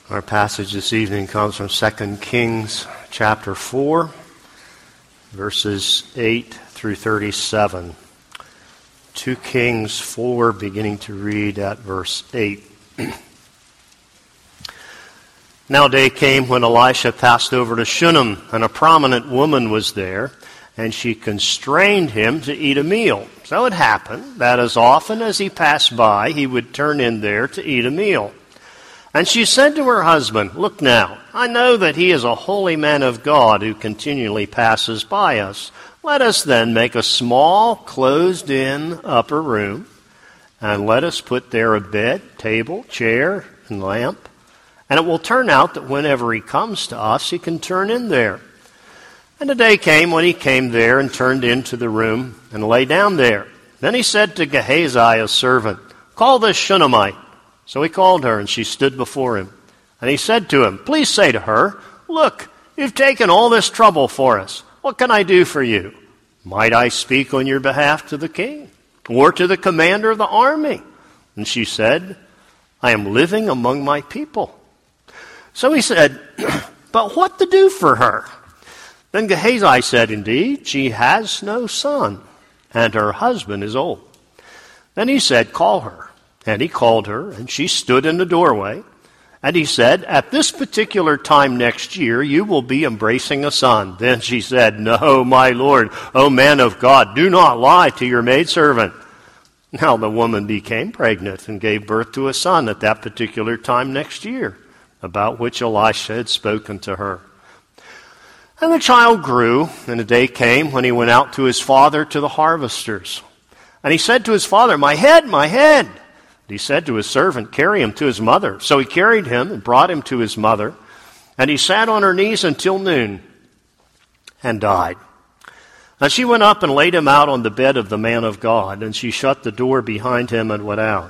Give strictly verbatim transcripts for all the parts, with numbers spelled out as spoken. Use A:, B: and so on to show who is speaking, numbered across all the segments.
A: Our passage this evening comes from Second Kings chapter four, verses eight through thirty-seven. Second Kings four, beginning to read at verse eight. Now a day came when Elisha passed over to Shunem, and a prominent woman was there, and she constrained him to eat a meal. So it happened that as often as he passed by, he would turn in there to eat a meal. And she said to her husband, "Look now, I know that he is a holy man of God who continually passes by us. Let us then make a small, closed-in upper room, and let us put there a bed, table, chair, and lamp. And it will turn out that whenever he comes to us, he can turn in there." And a day came when he came there and turned into the room and lay down there. Then he said to Gehazi, his servant, "Call this Shunammite." So he called her, and she stood before him. And he said to him, "Please say to her, 'Look, you've taken all this trouble for us. What can I do for you? Might I speak on your behalf to the king, or to the commander of the army?" And she said, "I am living among my people." So he said, "But what to do for her?" Then Gehazi said, "Indeed, she has no son, and her husband is old." Then he said, "Call her." And he called her, and she stood in the doorway. And he said, "At this particular time next year, you will be embracing a son." Then she said, "No, my lord, O man of God, do not lie to your maidservant." Now the woman became pregnant and gave birth to a son at that particular time next year, about which Elisha had spoken to her. And the child grew, and a day came when he went out to his father to the harvesters. And he said to his father, "My head, my head." He said to his servant, "Carry him to his mother." So he carried him and brought him to his mother. And he sat on her knees until noon and died. And she went up and laid him out on the bed of the man of God. And she shut the door behind him and went out.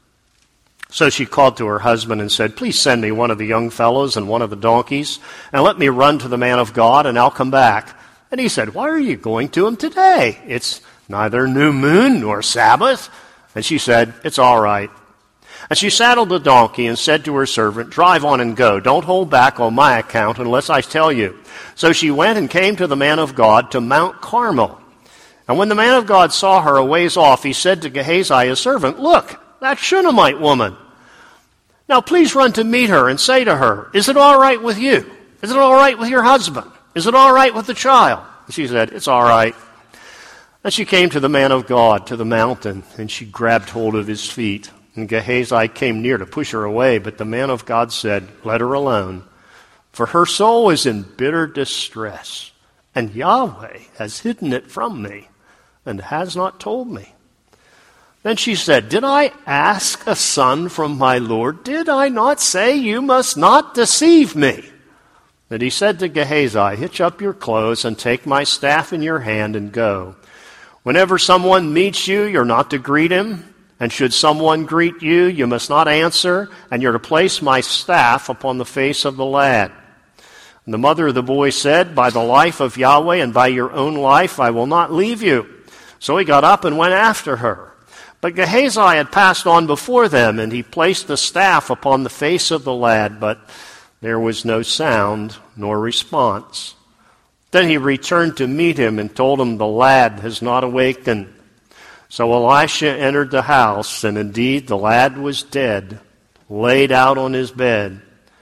A: So she called to her husband and said, "Please send me one of the young fellows and one of the donkeys, and let me run to the man of God, and I'll come back." And he said, "Why are you going to him today? It's neither new moon nor Sabbath." And she said, "It's all right." And she saddled the donkey and said to her servant, "Drive on and go. Don't hold back on my account unless I tell you." So she went and came to the man of God to Mount Carmel. And when the man of God saw her a ways off, he said to Gehazi, his servant, "Look, that Shunammite woman. Now please run to meet her and say to her, 'Is it all right with you? Is it all right with your husband? Is it all right with the child?'" And she said, "It's all right." And she came to the man of God, to the mountain, and she grabbed hold of his feet. And Gehazi came near to push her away, but the man of God said, "Let her alone, for her soul is in bitter distress, and Yahweh has hidden it from me, and has not told me." Then she said, "Did I ask a son from my Lord? Did I not say you must not deceive me?" And he said to Gehazi, "Hitch up your clothes and take my staff in your hand and go. Whenever someone meets you, you're not to greet him. And should someone greet you, you must not answer, and you're to place my staff upon the face of the lad." And the mother of the boy said, "By the life of Yahweh and by your own life, I will not leave you." So he got up and went after her. But Gehazi had passed on before them, and he placed the staff upon the face of the lad, but there was no sound nor response. Then he returned to meet him and told him, "The lad has not awakened." So Elisha entered the house, and indeed the lad was dead, laid out on his bed.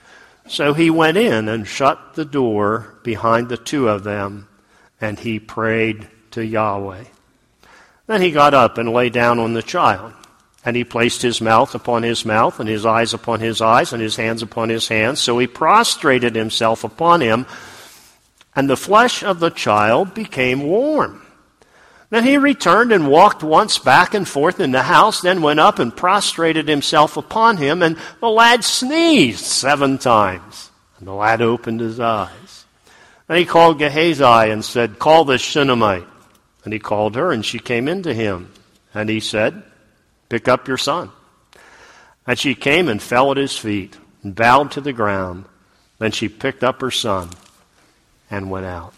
A: So he went in and shut the door behind the two of them, and he prayed to Yahweh. Then he got up and lay down on the child. And he placed his mouth upon his mouth, and his eyes upon his eyes, and his hands upon his hands. So he prostrated himself upon him, and the flesh of the child became warm. Then he returned and walked once back and forth in the house, then went up and prostrated himself upon him, and the lad sneezed seven times. And the lad opened his eyes. Then he called Gehazi and said, "Call this Shunammite." And he called her, and she came into him. And he said, "Pick up your son." And she came and fell at his feet and bowed to the ground. Then she picked up her son and went out.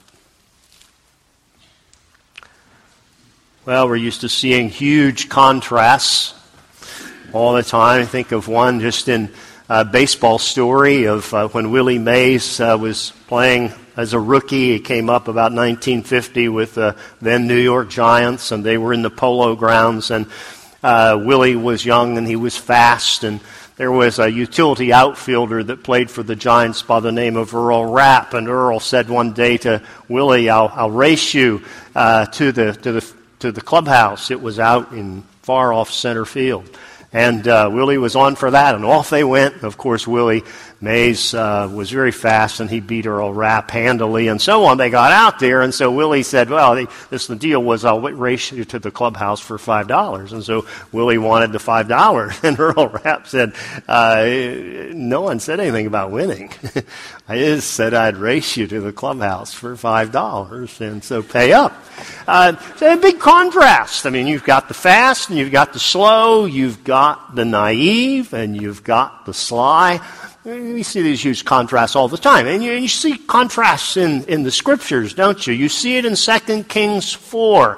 A: Well, we're used to seeing huge contrasts all the time. I think of one just in uh, baseball story of uh, when Willie Mays uh, was playing as a rookie. He came up about nineteen fifty with the then New York Giants, and they were in the Polo Grounds, and uh, Willie was young and he was fast, and there was a utility outfielder that played for the Giants by the name of Earl Rapp, and Earl said one day to Willie, I'll, I'll race you uh, to the to the to the clubhouse. It was out in far off center field. And uh, Willie was on for that, and off they went. Of course, Willie Mays uh, was very fast, and he beat Earl Rapp handily, and so on. They got out there, and so Willie said, well, they, this the deal was, I'll race you to the clubhouse for five dollars. And so Willie wanted the five dollars, and Earl Rapp said, uh, no one said anything about winning. I just said I'd race you to the clubhouse for five dollars, and so pay up. Uh, so a big contrast. I mean, you've got the fast, and you've got the slow, you've got the naive, and you've got the sly. We see these huge contrasts all the time. And you, you see contrasts in, in the Scriptures, don't you? You see it in Second Kings four.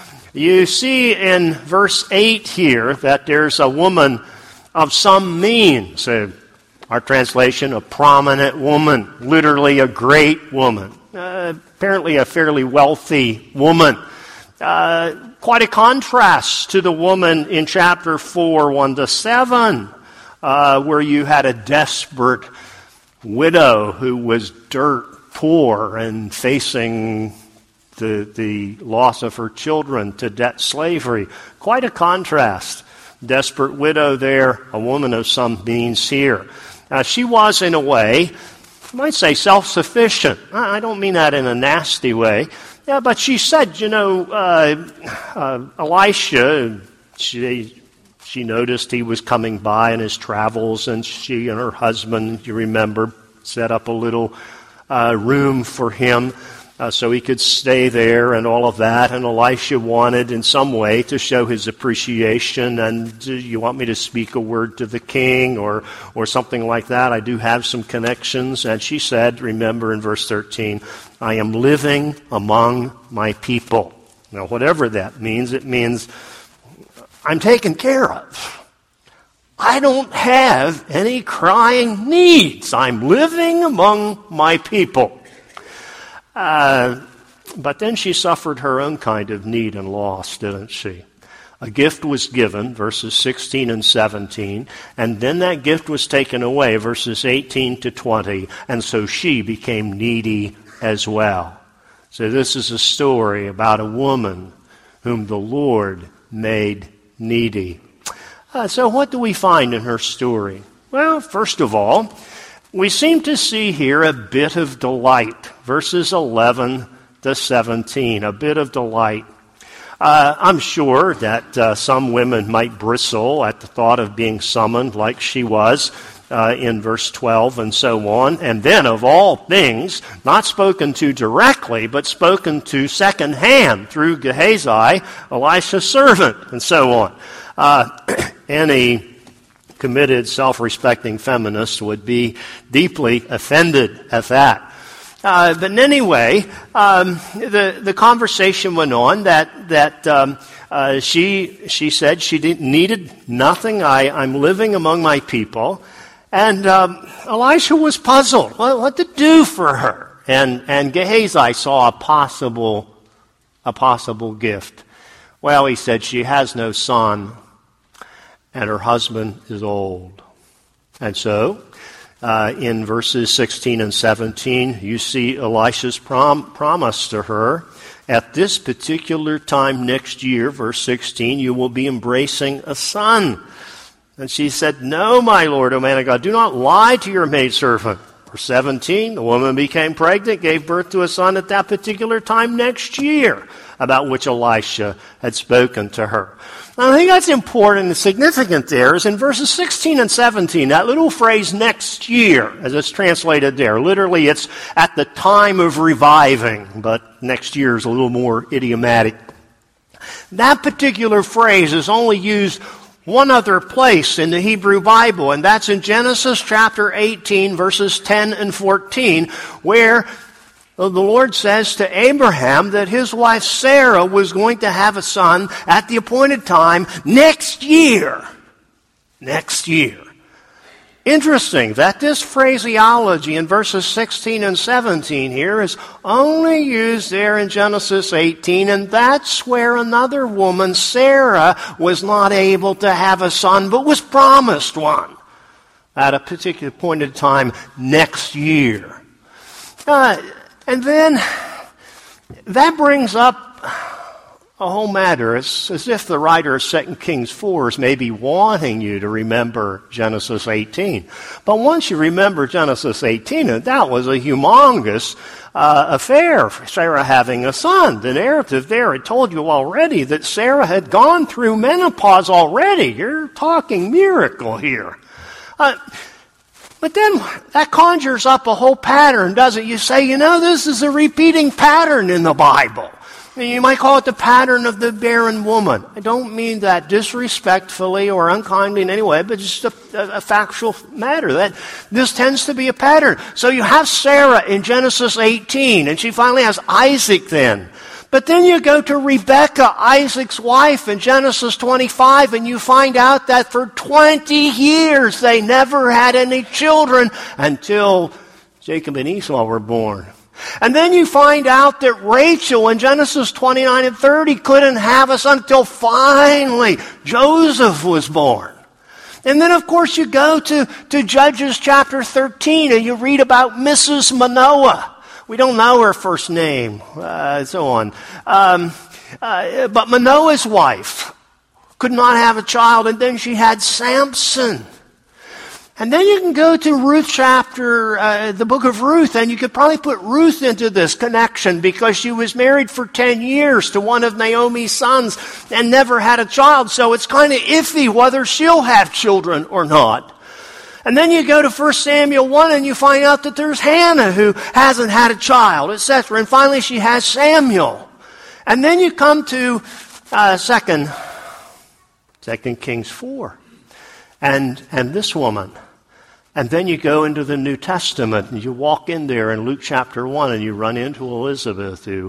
A: You see in verse eight here that there's a woman of some means. Uh, our translation, a prominent woman, literally a great woman. Uh, apparently a fairly wealthy woman. Uh, quite a contrast to the woman in chapter four, one to seven. Uh, where you had a desperate widow who was dirt poor and facing the, the loss of her children to debt slavery. Quite a contrast. Desperate widow there, a woman of some means here. Uh, she was, in a way, you might say self-sufficient. I don't mean that in a nasty way. Yeah, but she said, you know, uh, uh, Elisha, she... She noticed he was coming by in his travels, and she and her husband, you remember, set up a little uh, room for him uh, so he could stay there and all of that. And Elisha wanted in some way to show his appreciation, and do you want me to speak a word to the king or, or something like that? I do have some connections. And she said, remember in verse thirteen, I am living among my people. Now, whatever that means, it means I'm taken care of. I don't have any crying needs. I'm living among my people. Uh, but then she suffered her own kind of need and loss, didn't she? A gift was given, verses sixteen and seventeen, and then that gift was taken away, verses eighteen to twenty, and so she became needy as well. So this is a story about a woman whom the Lord made needy. Uh, so what do we find in her story? Well, first of all, we seem to see here a bit of delight. Verses eleven to seventeen, a bit of delight. Uh, I'm sure that uh, some women might bristle at the thought of being summoned like she was uh, in verse twelve and so on. And then, of all things, not spoken to directly, but spoken to secondhand through Gehazi, Elisha's servant, and so on. Uh, any committed, self-respecting feminist would be deeply offended at that. Uh, but anyway, um, the the conversation went on that that um, uh, she she said she didn't needed nothing. I I'm living among my people, and um, Elisha was puzzled what, what to do for her. And and Gehazi saw a possible a possible gift. Well, he said she has no son, and her husband is old, and so. Uh, in verses sixteen and seventeen, you see Elisha's prom- promise to her. At this particular time next year, verse sixteen, you will be embracing a son. And she said, no, my Lord, O man of God, do not lie to your maidservant. Verse seventeen, the woman became pregnant, gave birth to a son at that particular time next year, about which Elisha had spoken to her. Now, I think that's important and significant there is in verses sixteen and seventeen, that little phrase next year, as it's translated there. Literally, it's at the time of reviving, but next year is a little more idiomatic. That particular phrase is only used one other place in the Hebrew Bible, and that's in Genesis chapter eighteen, verses ten and fourteen, where the Lord says to Abraham that his wife Sarah was going to have a son at the appointed time next year. Next year. Interesting that this phraseology in verses sixteen and seventeen here is only used there in Genesis eighteen, and that's where another woman, Sarah, was not able to have a son, but was promised one at a particular point in time next year. Uh, and then that brings up a whole matter. It's as if the writer of Second Kings four is maybe wanting you to remember Genesis eighteen. But once you remember Genesis eighteen, that was a humongous uh, affair for Sarah having a son. The narrative there had told you already that Sarah had gone through menopause already. You're talking miracle here. Uh, but then that conjures up a whole pattern, doesn't it? You say, you know, this is a repeating pattern in the Bible. You might call it the pattern of the barren woman. I don't mean that disrespectfully or unkindly in any way, but just a, a, a factual matter. That this tends to be a pattern. So you have Sarah in Genesis eighteen, and she finally has Isaac then. But then you go to Rebekah, Isaac's wife, in Genesis twenty-five, and you find out that for twenty years they never had any children until Jacob and Esau were born. And then you find out that Rachel in Genesis twenty-nine and thirty couldn't have a son until finally Joseph was born. And then, of course, you go to, to Judges chapter thirteen and you read about Missus Manoah. We don't know her first name, uh, and so on. Um, uh, but Manoah's wife could not have a child, and then she had Samson. And then you can go to Ruth chapter, uh, the book of Ruth, and you could probably put Ruth into this connection because she was married for ten years to one of Naomi's sons and never had a child. So it's kind of iffy whether she'll have children or not. And then you go to First Samuel one and you find out that there's Hannah who hasn't had a child, et cetera. And finally she has Samuel. And then you come to uh, second, Second Kings four. And, and this woman. And then you go into the New Testament and you walk in there in Luke chapter one and you run into Elizabeth, who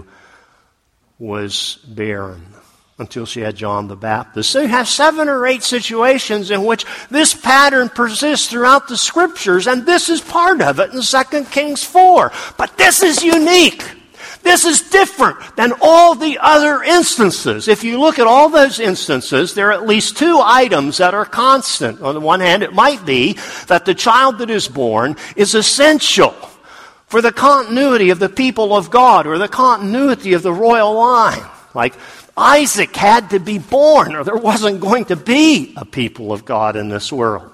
A: was barren until she had John the Baptist. So you have seven or eight situations in which this pattern persists throughout the Scriptures, and this is part of it in Second Kings four. But this is unique. This is different than all the other instances. If you look at all those instances, there are at least two items that are constant. On the one hand, it might be that the child that is born is essential for the continuity of the people of God or the continuity of the royal line. Like Isaac had to be born or there wasn't going to be a people of God in this world.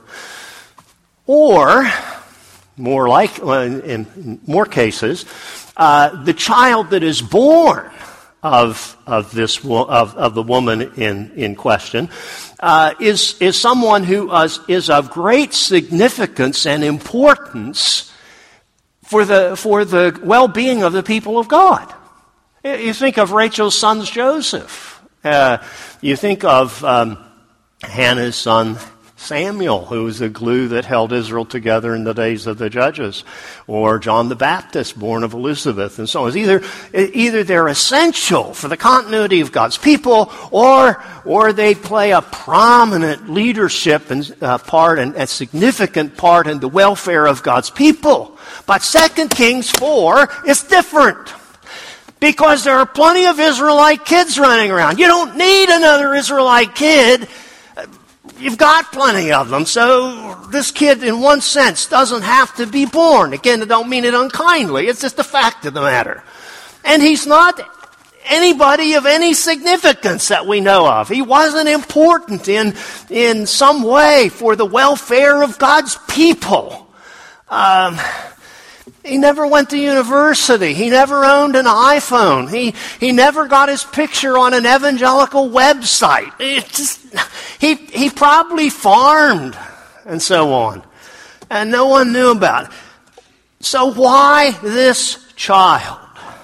A: Or, more like, in more cases, Uh, the child that is born of of this of of the woman in in question uh, is is someone who is, is of great significance and importance for the for the well-being of the people of God. You think of Rachel's son Joseph. Uh, you think of um, Hannah's son Samuel, who was the glue that held Israel together in the days of the Judges, or John the Baptist, born of Elizabeth, and so on. Either, either they're essential for the continuity of God's people, or or they play a prominent leadership and uh, part and a significant part in the welfare of God's people. But Second Kings four is different, because there are plenty of Israelite kids running around. You don't need another Israelite kid. You've got plenty of them, so this kid, in one sense, doesn't have to be born. Again, I don't mean it unkindly. It's just the fact of the matter. And he's not anybody of any significance that we know of. He wasn't important in, in some way for the welfare of God's people. Um... He never went to university. He never owned an iPhone. He he never got his picture on an evangelical website. It just, he he probably farmed and so on. And no one knew about it. So why this child?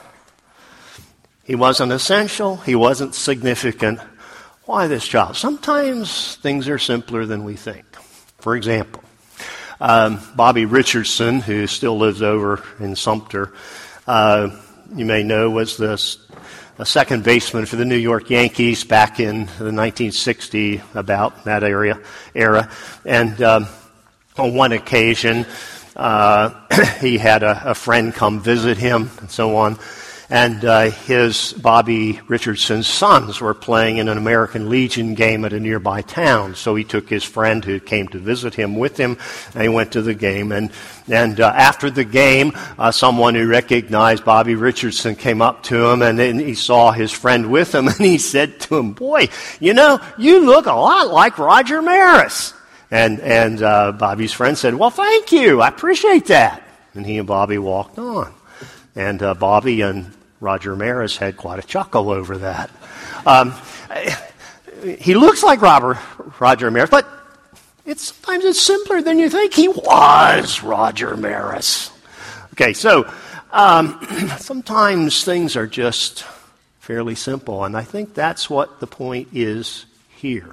A: He wasn't essential. He wasn't significant. Why this child? Sometimes things are simpler than we think. For example, Um, Bobby Richardson, who still lives over in Sumter, uh, you may know, was the a second baseman for the New York Yankees back in the nineteen sixty, about that area era. And um, On one occasion, uh, he had a, a friend come visit him and so on. And uh, his, Bobby Richardson's sons were playing in an American Legion game at a nearby town. So he took his friend who came to visit him with him, and he went to the game. And, and uh, after the game, uh, someone who recognized Bobby Richardson came up to him, and then he saw his friend with him, and he said to him, "Boy, you know, you look a lot like Roger Maris." And, and uh, Bobby's friend said, "Well, thank you. I appreciate that." And he and Bobby walked on. And uh, Bobby and Roger Maris had quite a chuckle over that. Um, he looks like Robert, Roger Maris, but it's sometimes it's simpler than you think. He was Roger Maris. Okay, so um, sometimes things are just fairly simple, and I think that's what the point is here.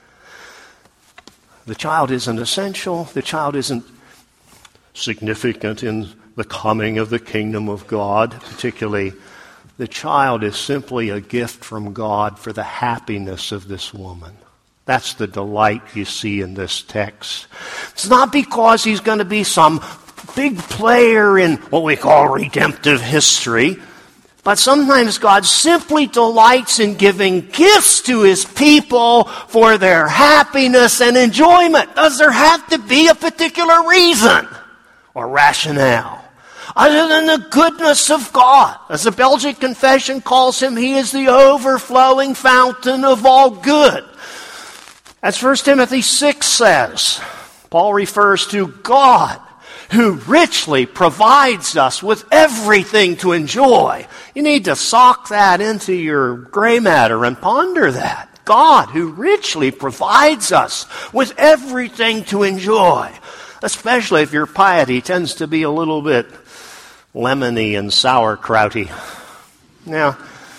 A: The child isn't essential. The child isn't significant in the coming of the kingdom of God, particularly. The child is simply a gift from God for the happiness of this woman. That's the delight you see in this text. It's not because he's going to be some big player in what we call redemptive history, but sometimes God simply delights in giving gifts to his people for their happiness and enjoyment. Does there have to be a particular reason or rationale? Other than the goodness of God. As the Belgic Confession calls him, he is the overflowing fountain of all good. As First Timothy six says, Paul refers to God who richly provides us with everything to enjoy. You need to sock that into your gray matter and ponder that. God who richly provides us with everything to enjoy, especially if your piety tends to be a little bit lemony and sauerkrauty. Now,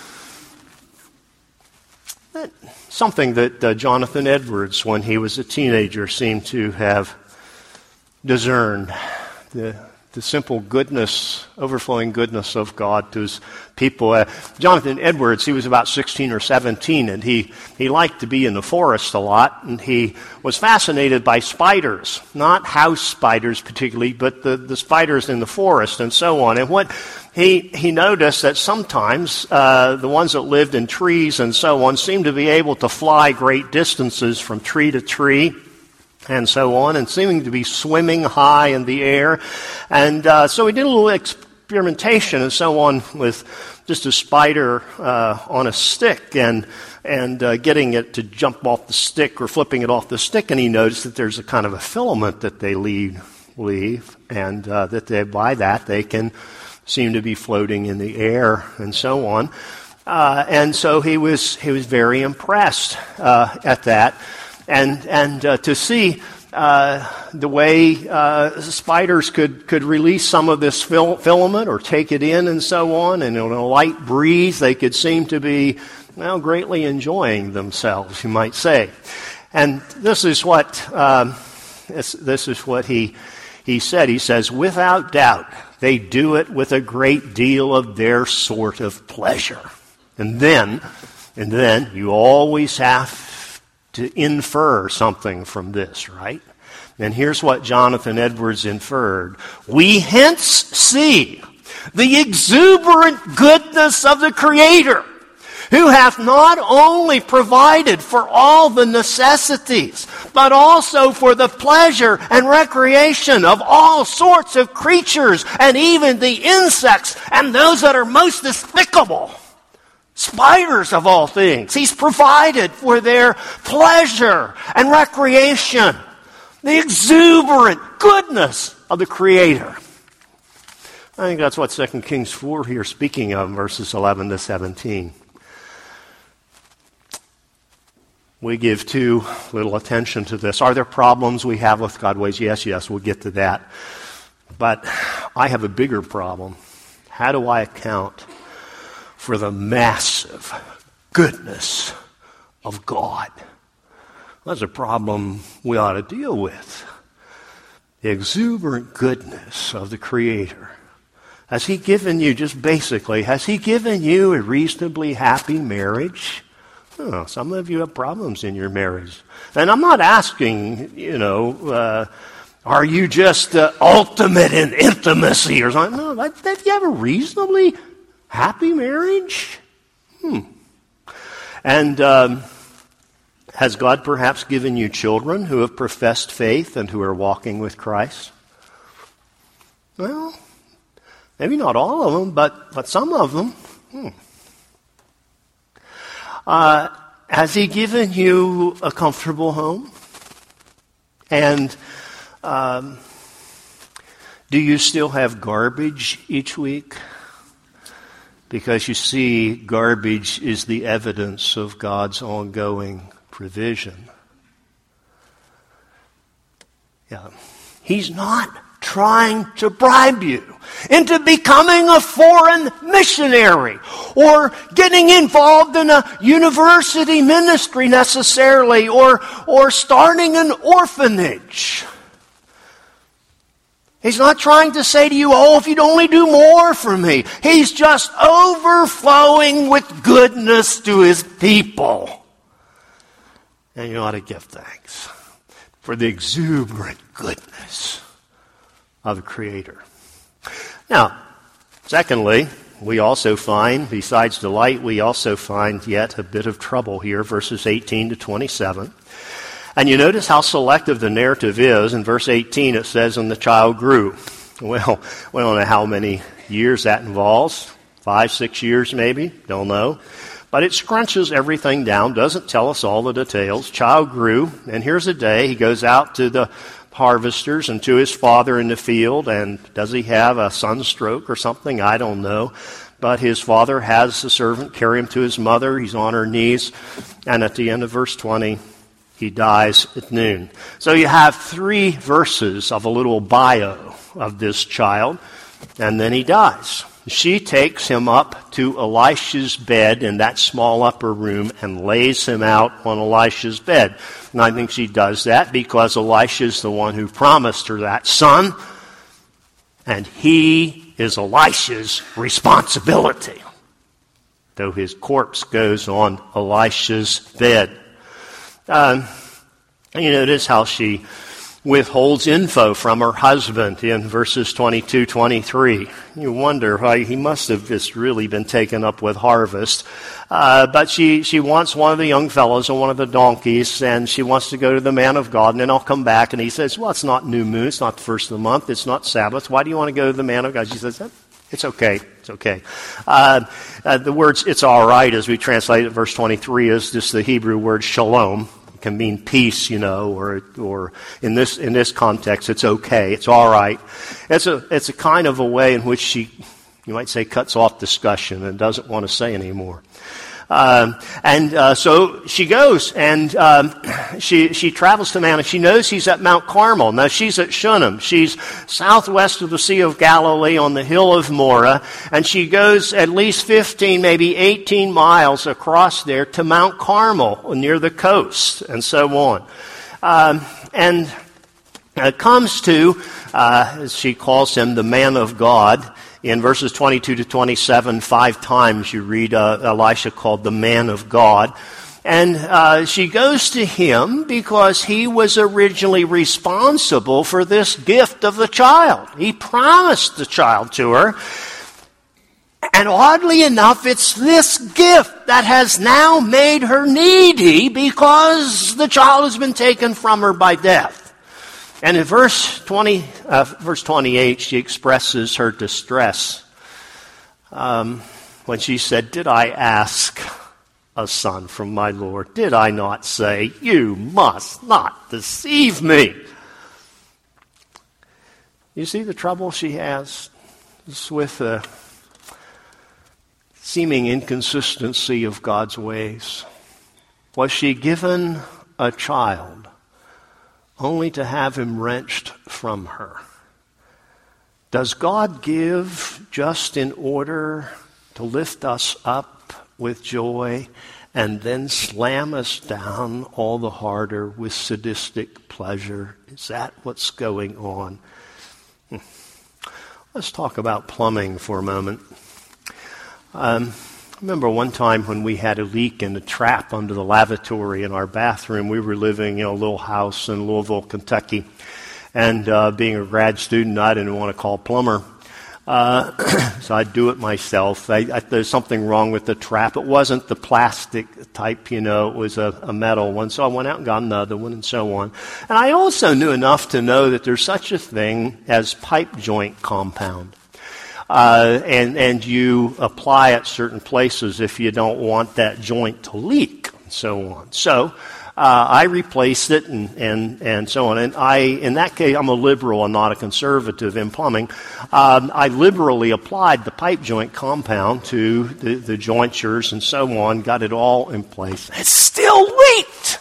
A: that, something that uh, Jonathan Edwards, when he was a teenager, seemed to have discerned. The, the simple goodness, overflowing goodness of God to his people. Uh, Jonathan Edwards, he was about sixteen or seventeen, and he, he liked to be in the forest a lot, and he was fascinated by spiders, not house spiders particularly, but the, the spiders in the forest and so on. And what he, he noticed that sometimes uh, the ones that lived in trees and so on seemed to be able to fly great distances from tree to tree, and so on, and seeming to be swimming high in the air. And uh, so he did a little experimentation and so on with just a spider uh, on a stick and and uh, getting it to jump off the stick or flipping it off the stick, and he noticed that there's a kind of a filament that they leave, leave and uh, that they, by that they can seem to be floating in the air and so on. Uh, and so he was he was very impressed uh, at that. And and uh, to see uh, the way uh, spiders could, could release some of this fil- filament or take it in and so on, and in a light breeze they could seem to be, well, greatly enjoying themselves, you might say. And this is what um, this, this is what he he said. He says, "Without doubt, they do it with a great deal of their sort of pleasure." And then, and then you always have to infer something from this, right? And here's what Jonathan Edwards inferred. "We hence see the exuberant goodness of the Creator, who hath not only provided for all the necessities, but also for the pleasure and recreation of all sorts of creatures, and even the insects and those that are most despicable. Spiders of all things. He's provided for their pleasure and recreation. The exuberant goodness of the Creator." I think that's what Second Kings four here speaking of, verses eleven to seventeen. We give too little attention to this. Are there problems we have with God's ways? Yes, yes, we'll get to that. But I have a bigger problem. How do I account for the massive goodness of God? That's a problem we ought to deal with. The exuberant goodness of the Creator. Has He given you, just basically, has He given you a reasonably happy marriage? Oh, some of you have problems in your marriage. And I'm not asking, you know, uh, Are you just uh, ultimate in intimacy or something? No, that, that you have a reasonably happy marriage? Hmm. And um, has God perhaps given you children who have professed faith and who are walking with Christ? Well, maybe not all of them, but, but some of them. Hmm. Uh, has He given you a comfortable home? And Um, do you still have garbage each week? Because you see, garbage is the evidence of God's ongoing provision. Yeah. He's not trying to bribe you into becoming a foreign missionary or getting involved in a university ministry necessarily or, or starting an orphanage. He's not trying to say to you, oh, if you'd only do more for me. He's just overflowing with goodness to His people. And you ought to give thanks for the exuberant goodness of the Creator. Now, secondly, we also find, besides delight, we also find yet a bit of trouble here, verses eighteen to twenty-seven. And you notice how selective the narrative is. In verse eighteen, it says, and the child grew. Well, we don't know how many years that involves. Five, six years maybe. Don't know. But it scrunches everything down, doesn't tell us all the details. Child grew, and here's a day. He goes out to the harvesters and to his father in the field. And does he have a sunstroke or something? I don't know. But his father has the servant carry him to his mother. He's on her knees. And at the end of verse twenty, he dies at noon. So you have three verses of a little bio of this child, and then he dies. She takes him up to Elisha's bed in that small upper room and lays him out on Elisha's bed. And I think she does that because Elisha's the one who promised her that son, and he is Elisha's responsibility, though his corpse goes on Elisha's bed. Um, you notice how she withholds info from her husband in verses twenty-two, twenty-three. You wonder why he must have just really been taken up with harvest. Uh, but she, she wants one of the young fellows on one of the donkeys, and she wants to go to the man of God, and then I'll come back. And he says, well, it's not new moon, it's not the first of the month, it's not Sabbath. Why do you want to go to the man of God? She says, it's okay. It's okay. Uh, uh, the words, it's all right, as we translate it, verse twenty-three, is just the Hebrew word shalom. It can mean peace, you know, or or in this in this context, it's okay. It's all right. It's a it's a kind of a way in which she, you might say, cuts off discussion and doesn't want to say anymore. Um, and uh, so she goes, and um, she she travels to Mount, and she knows he's at Mount Carmel. Now, she's at Shunem. She's southwest of the Sea of Galilee on the hill of Moreh, and she goes at least fifteen, maybe eighteen miles across there to Mount Carmel near the coast, and so on. Um, and it comes to, uh, as she calls him, the man of God. In verses twenty-two to twenty-seven, five times you read uh, Elisha called the man of God. And uh, she goes to him because he was originally responsible for this gift of the child. He promised the child to her. And oddly enough, it's this gift that has now made her needy because the child has been taken from her by death. And in verse twenty, uh, verse twenty-eight, she expresses her distress um, when she said, "Did I ask a son from my Lord? Did I not say, you must not deceive me?" You see the trouble she has? It's with the seeming inconsistency of God's ways. Was she given a child only to have him wrenched from her? Does God give just in order to lift us up with joy and then slam us down all the harder with sadistic pleasure? Is that what's going on? Hmm. Let's talk about plumbing for a moment. Um, I remember one time when we had a leak in the trap under the lavatory in our bathroom. We were living in a little house in Louisville, Kentucky. And uh, being a grad student, I didn't want to call a plumber. Uh, so I'd do it myself. I, I, there's something wrong with the trap. It wasn't the plastic type, you know, it was a, a metal one. So I went out and got another one and so on. And I also knew enough to know that there's such a thing as pipe joint compound. Uh, and, and you apply it certain places if you don't want that joint to leak and so on. So Uh, I replaced it and, and, and so on. And I, in that case, I'm a liberal and not a conservative in plumbing. Um, I liberally applied the pipe joint compound to the, the jointures and so on, got it all in place. It still leaked.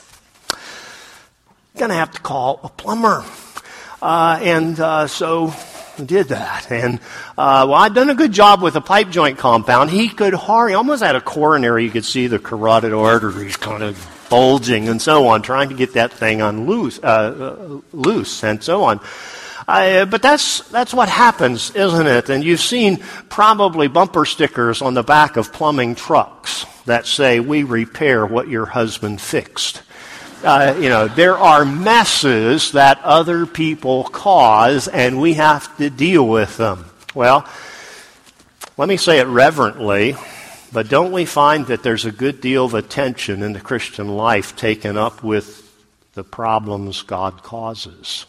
A: Gonna have to call a plumber. Uh, and uh, so I did that. And uh, well, I'd done a good job with the pipe joint compound. He could hardly, almost had a coronary. You could see the carotid arteries kind of bulging and so on, trying to get that thing on loose, uh, uh, loose and so on. Uh, but that's that's what happens, isn't it? And you've seen probably bumper stickers on the back of plumbing trucks that say, "We repair what your husband fixed." Uh, you know, there are messes that other people cause, and we have to deal with them. Well, let me say it reverently. But don't we find that there's a good deal of attention in the Christian life taken up with the problems God causes?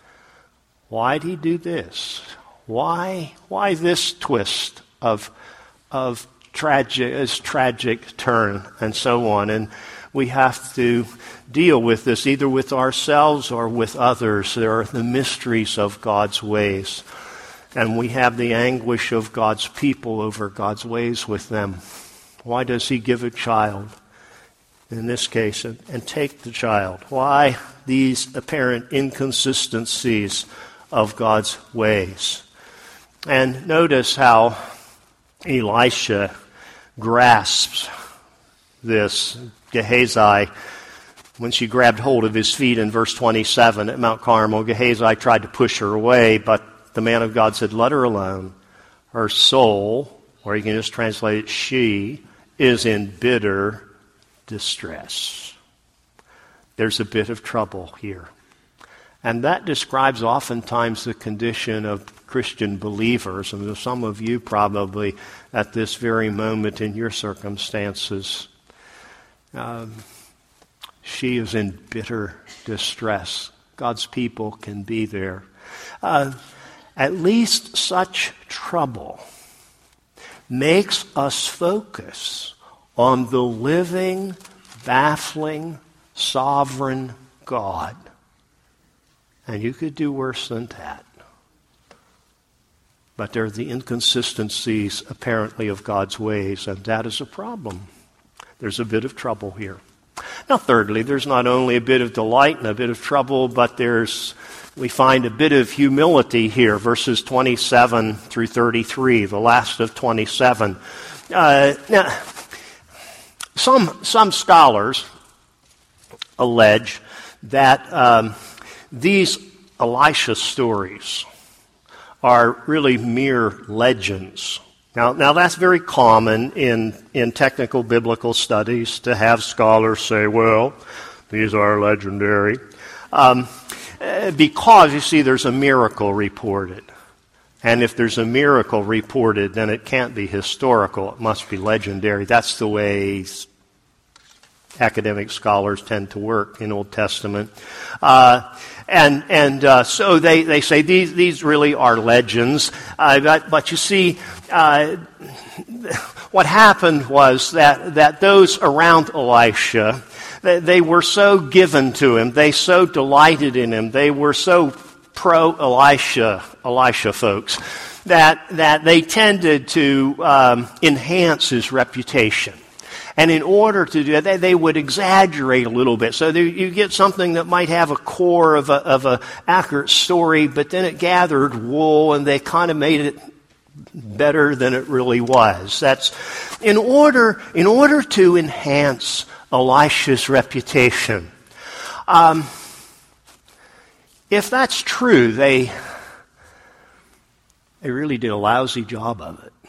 A: Why'd he do this? Why why this twist of of tragic this tragic turn and so on? And we have to deal with this either with ourselves or with others. There are the mysteries of God's ways. And we have the anguish of God's people over God's ways with them. Why does he give a child, in this case, and, and take the child? Why these apparent inconsistencies of God's ways? And notice how Elisha grasps this. Gehazi, when she grabbed hold of his feet in verse twenty-seven at Mount Carmel, Gehazi tried to push her away, but the man of God said, "Let her alone. Her soul," or you can just translate it, "she is in bitter distress." There's a bit of trouble here. And that describes oftentimes the condition of Christian believers, and some of you probably at this very moment in your circumstances. Um, she is in bitter distress. God's people can be there. Uh, At least such trouble makes us focus on the living, baffling, sovereign God. And you could do worse than that. But there are the inconsistencies, apparently, of God's ways, and that is a problem. There's a bit of trouble here. Now, thirdly, there's not only a bit of delight and a bit of trouble, but there's we find a bit of humility here, verses twenty-seven through thirty-three, the last of twenty-seven. Uh, now, some some scholars allege that um, these Elisha stories are really mere legends. Now, now that's very common in, in technical biblical studies to have scholars say, well, these are legendary. Um, because, you see, there's a miracle reported. And if there's a miracle reported, then it can't be historical. It must be legendary. That's the way academic scholars tend to work in Old Testament. Uh, and and uh, so they, they say these these really are legends. Uh, but, but you see, uh, what happened was that, that those around Elisha, they, they were so given to him. They so delighted in him. They were so pro-Elisha, Elisha folks, that, that they tended to um, enhance his reputation. And in order to do that, they would exaggerate a little bit. So there, you get something that might have a core of a, of a accurate story, but then it gathered wool, and they kind of made it better than it really was. That's in order in order to enhance Elisha's reputation. Um, if that's true, they they really did a lousy job of it.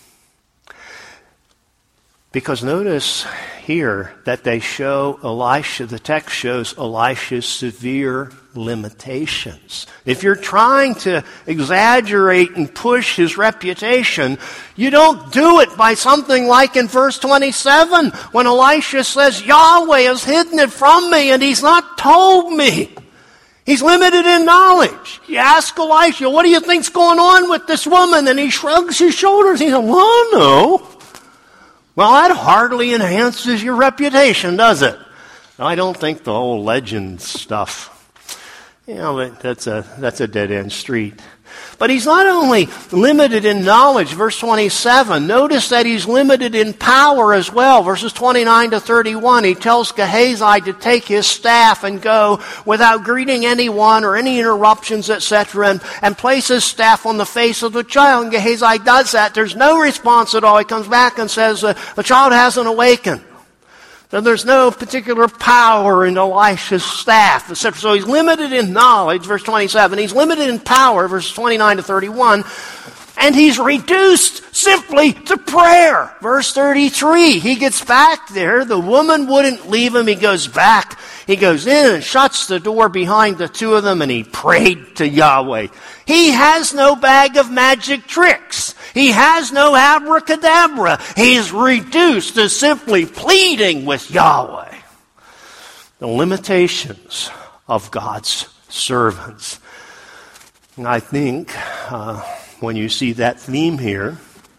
A: Because notice here that they show Elisha, the text shows Elisha's severe limitations. If you're trying to exaggerate and push his reputation, you don't do it by something like in verse twenty-seven, when Elisha says, Yahweh has hidden it from me and he's not told me. He's limited in knowledge. You ask Elisha, what do you think's going on with this woman? And he shrugs his shoulders. He says, well, no. Well, that hardly enhances your reputation, does it? I don't think the whole legend stuff, you know, that's a, that's a dead-end street. But he's not only limited in knowledge, verse twenty-seven, notice that he's limited in power as well. Verses twenty-nine to thirty-one, he tells Gehazi to take his staff and go without greeting anyone or any interruptions, et cetera, and, and place his staff on the face of the child. And Gehazi does that. There's no response at all. He comes back and says, uh, the child hasn't awakened. So there's no particular power in Elisha's staff, et cetera. So he's limited in knowledge, verse twenty-seven. He's limited in power, verses twenty-nine to thirty-one. And he's reduced simply to prayer, verse thirty-three. He gets back there. The woman wouldn't leave him. He goes back. He goes in and shuts the door behind the two of them, and he prayed to Yahweh. He has no bag of magic tricks. He has no abracadabra. He's reduced to simply pleading with Yahweh. The limitations of God's servants. And I think uh, when you see that theme here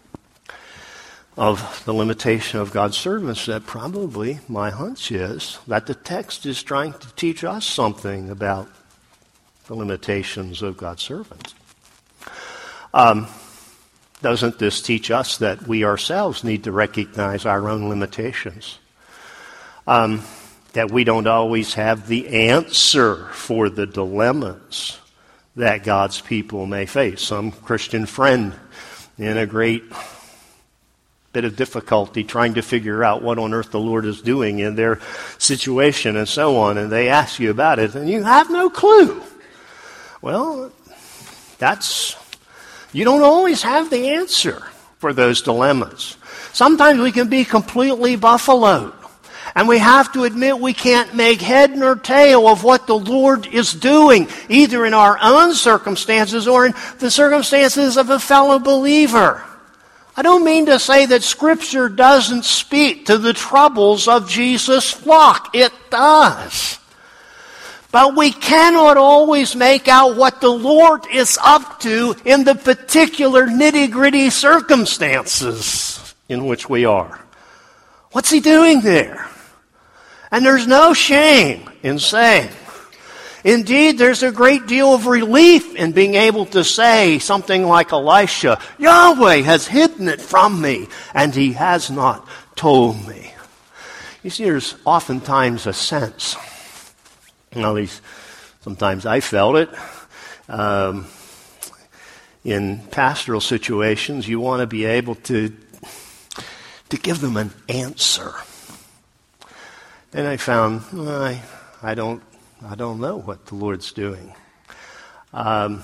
A: of the limitation of God's servants, that probably my hunch is that the text is trying to teach us something about the limitations of God's servants. Um, doesn't this teach us that we ourselves need to recognize our own limitations? Um, that we don't always have the answer for the dilemmas that God's people may face. Some Christian friend in a great bit of difficulty trying to figure out what on earth the Lord is doing in their situation and so on, and they ask you about it, and you have no clue. Well, that's, you don't always have the answer for those dilemmas. Sometimes we can be completely buffaloed, and we have to admit we can't make head nor tail of what the Lord is doing, either in our own circumstances or in the circumstances of a fellow believer. I don't mean to say that Scripture doesn't speak to the troubles of Jesus' flock. It does. But we cannot always make out what the Lord is up to in the particular nitty-gritty circumstances in which we are. What's he doing there? And there's no shame in saying. Indeed, there's a great deal of relief in being able to say something like Elisha, Yahweh has hidden it from me, and he has not told me. You see, there's oftentimes a sense, at least sometimes I felt it, um, in pastoral situations, you want to be able to, to give them an answer. And I found, well, I, I don't I don't know what the Lord's doing. Um,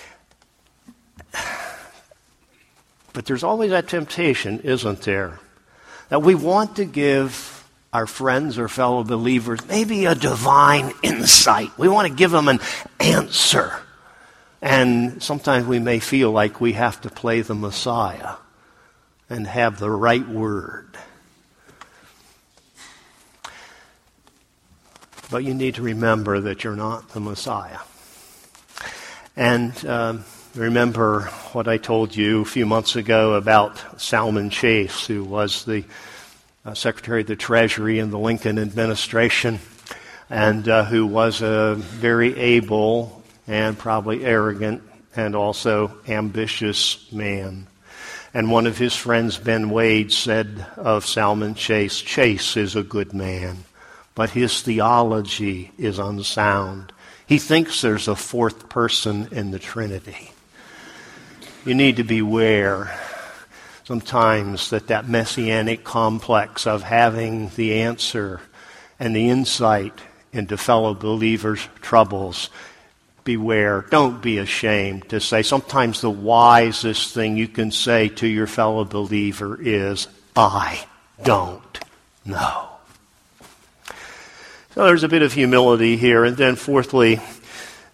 A: but there's always that temptation, isn't there? That we want to give our friends or fellow believers maybe a divine insight. We want to give them an answer. And sometimes we may feel like we have to play the Messiah and have the right word. But you need to remember that you're not the Messiah. And um, remember what I told you a few months ago about Salmon Chase, who was the uh, Secretary of the Treasury in the Lincoln administration, and uh, who was a very able and probably arrogant and also ambitious man. And one of his friends, Ben Wade, said of Salmon Chase, Chase is a good man, but his theology is unsound. He thinks there's a fourth person in the Trinity. You need to beware sometimes that that messianic complex of having the answer and the insight into fellow believers' troubles. Beware. Don't be ashamed to say. Sometimes the wisest thing you can say to your fellow believer is, I don't know. So there's a bit of humility here. And then fourthly,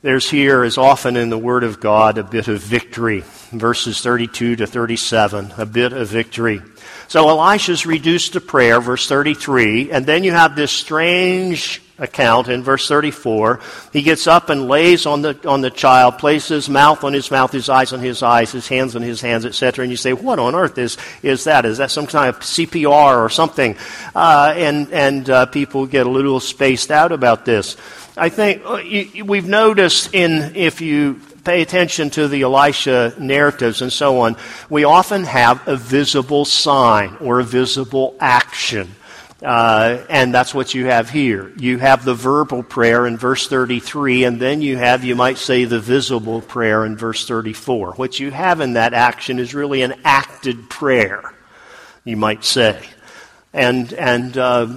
A: there's here, as often in the Word of God, a bit of victory. Verses thirty-two to thirty-seven, a bit of victory. So Elisha's reduced to prayer, verse thirty-three, and then you have this strange account in verse thirty-four. He gets up and lays on the on the child, places his mouth on his mouth, his eyes on his eyes, his hands on his hands, et cetera. And you say, what on earth is is that? Is that some kind of C P R or something? Uh, and and uh, people get a little spaced out about this. I think uh, you, we've noticed in, if you pay attention to the Elisha narratives and so on, we often have a visible sign or a visible action. Uh, and that's what you have here. You have the verbal prayer in verse thirty-three, and then you have, you might say, the visible prayer in verse thirty-four. What you have in that action is really an acted prayer, you might say. And, and uh,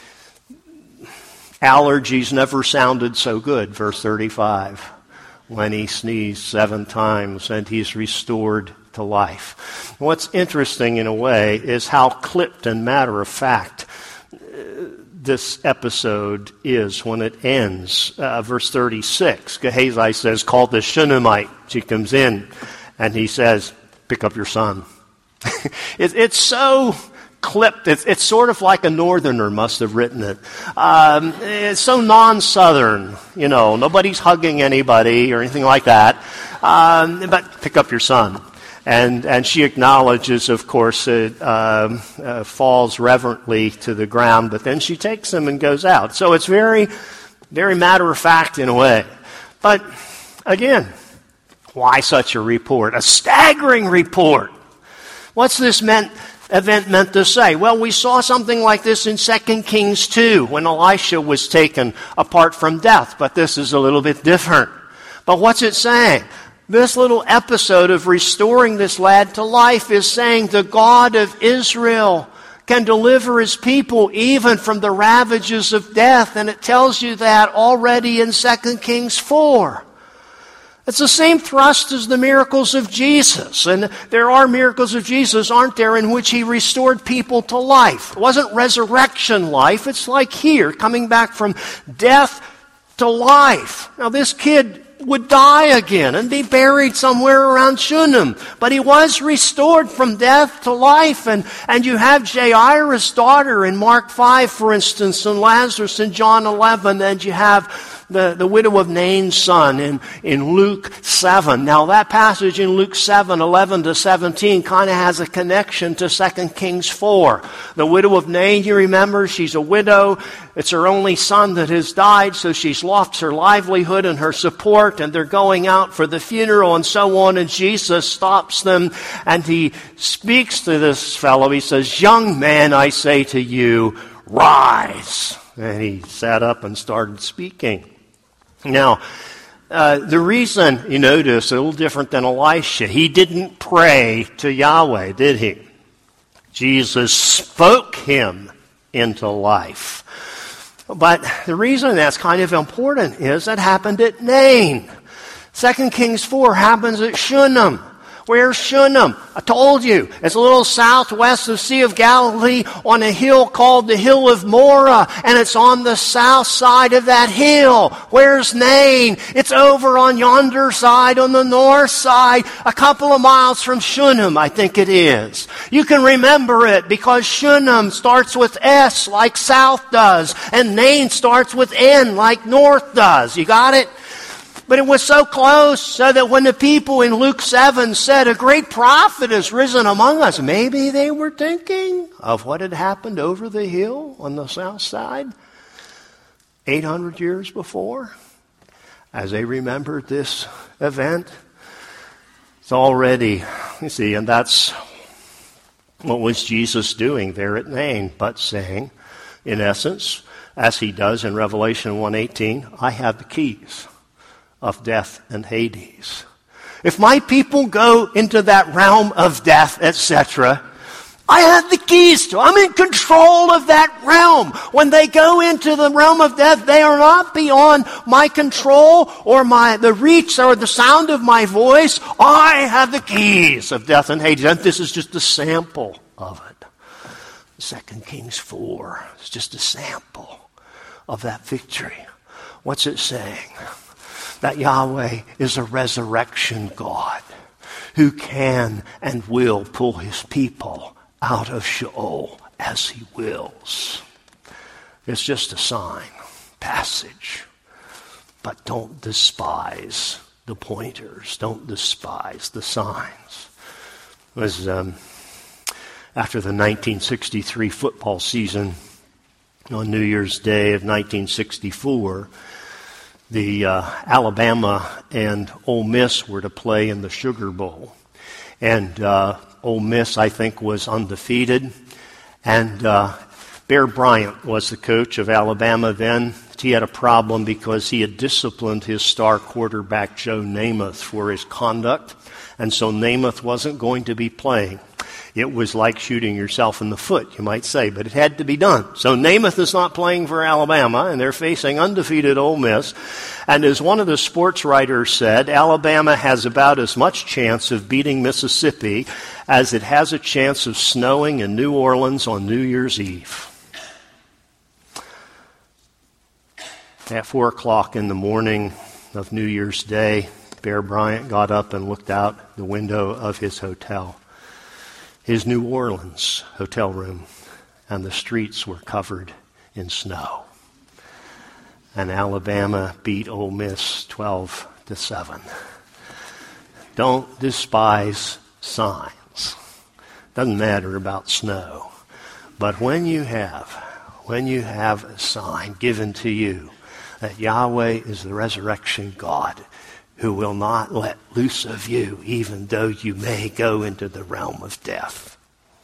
A: allergies never sounded so good, verse thirty-five, when he sneezed seven times and he's restored to life. What's interesting in a way is how clipped and matter of fact this episode is when it ends. Uh, verse thirty-six, Gehazi says, call the Shunammite. She comes in and he says, pick up your son. it, it's so clipped. It's, it's sort of like a northerner must have written it. Um, it's so non-southern, you know, nobody's hugging anybody or anything like that. Um, but pick up your son. And and she acknowledges, of course, it uh, uh, falls reverently to the ground, but then she takes him and goes out. So it's very, very matter-of-fact in a way. But, again, why such a report? A staggering report. What's this meant, event meant to say? Well, we saw something like this in Second Kings two, when Elisha was taken apart from death, but this is a little bit different. But what's it saying? This little episode of restoring this lad to life is saying the God of Israel can deliver his people even from the ravages of death. And it tells you that already in Second Kings four. It's the same thrust as the miracles of Jesus. And there are miracles of Jesus, aren't there, in which he restored people to life. It wasn't resurrection life. It's like here, coming back from death to life. Now this kid would die again and be buried somewhere around Shunem. But he was restored from death to life. And, and you have Jairus' daughter in Mark five, for instance, and Lazarus in John eleven, and you have the, the widow of Nain's son in, in Luke seven. Now that passage in Luke seven, eleven to seventeen kind of has a connection to Second Kings four. The widow of Nain, you remember, she's a widow. It's her only son that has died, so she's lost her livelihood and her support, and they're going out for the funeral and so on, and Jesus stops them, and he speaks to this fellow. He says, young man, I say to you, rise. And he sat up and started speaking. Now, uh, the reason, you notice, a little different than Elisha, he didn't pray to Yahweh, did he? Jesus spoke him into life. But the reason that's kind of important is that happened at Nain. Second Kings four happens at Shunem. Where's Shunem? I told you. It's a little southwest of Sea of Galilee on a hill called the Hill of Moreh. And it's on the south side of that hill. Where's Nain? It's over on yonder side, on the north side, a couple of miles from Shunem, I think it is. You can remember it because Shunem starts with S like south does. And Nain starts with N like north does. You got it? But it was so close so that when the people in Luke seven said, a great prophet has risen among us, maybe they were thinking of what had happened over the hill on the south side eight hundred years before. As they remembered this event, it's already, you see, and that's what was Jesus doing there at Nain, but saying, in essence, as he does in Revelation one eighteen, I have the keys of death and Hades. If my people go into that realm of death, et cetera, I have the keys to. I'm in control of that realm. When they go into the realm of death, they are not beyond my control or my the reach or the sound of my voice. I have the keys of death and Hades. And this is just a sample of it. Second Kings four is just a sample of that victory. What's it saying? that Yahweh is a resurrection God who can and will pull his people out of Sheol as he wills. It's just a sign, passage. But don't despise the pointers. Don't despise the signs. It was um, after the nineteen sixty-three football season, on New Year's Day of nineteen sixty-four, the uh, Alabama and Ole Miss were to play in the Sugar Bowl. And uh, Ole Miss, I think, was undefeated. And uh, Bear Bryant was the coach of Alabama then. He had a problem because he had disciplined his star quarterback, Joe Namath, for his conduct. And so Namath wasn't going to be playing. It was like shooting yourself in the foot, you might say, but it had to be done. So Namath is not playing for Alabama, and they're facing undefeated Ole Miss. And as one of the sports writers said, Alabama has about as much chance of beating Mississippi as it has a chance of snowing in New Orleans on New Year's Eve. At four o'clock in the morning of New Year's Day, Bear Bryant got up and looked out the window of his hotel, his New Orleans hotel room, and the streets were covered in snow. And Alabama beat Ole Miss twelve to seven. Don't despise signs. Doesn't matter about snow. But when you have, when you have a sign given to you that Yahweh is the resurrection God who will not let loose of you even though you may go into the realm of death.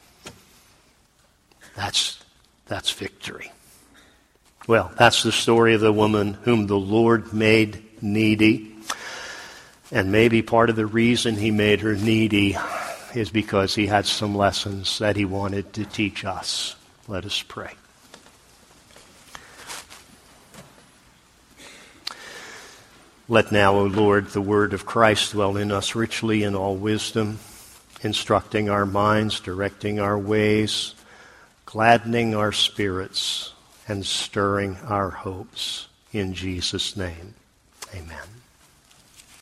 A: That's, that's victory. Well, that's the story of the woman whom the Lord made needy. And maybe part of the reason he made her needy is because he had some lessons that he wanted to teach us. Let us pray. Let now, O Lord, the word of Christ dwell in us richly in all wisdom, instructing our minds, directing our ways, gladdening our spirits, and stirring our hopes. In Jesus' name, amen.